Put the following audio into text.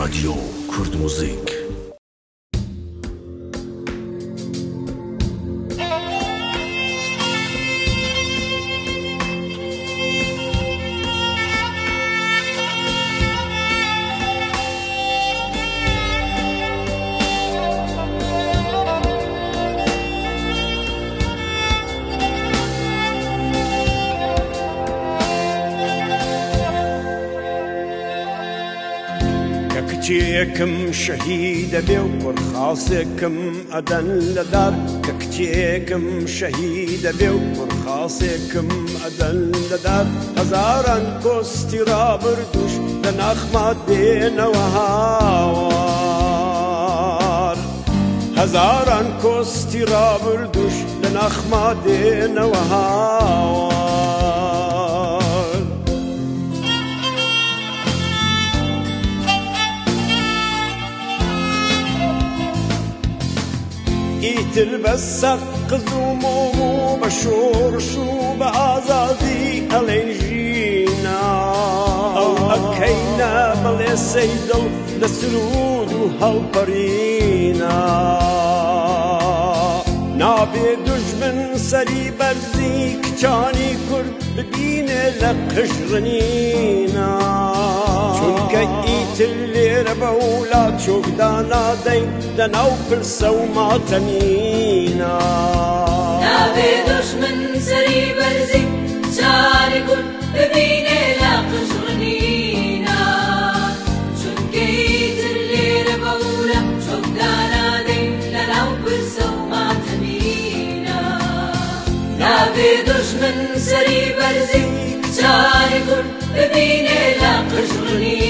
رادیو کورد موزیک. ككتيكم شهيد بيو خاصكم أدن لدار ككتيكم شهيد بيو خاصكم أدن لدار هزاران كوستي رابردوش لنخمة دين وهاوار هزاران كوستي رابردوش لنخمة دين وهاوار إيتر بسق قزومو بشور شو بأزازي أليجينا أو أكينا بلي سيدل لسرود وهالبرينا نابي دجمن سري برزي كتاني كرد ببيني لقشرنينا چونك إيتر لير بولا چوك دانا دين دناو فرسو ماتنينا نابي دشمن سري برزي كتاني كرد ببيني لقشرنينا چونك إيتر لير بولا چوك دانا دين دناو فرسو ماتنينا نابي دشمن سري برزي كتاني كرد ببيني لقشرنينا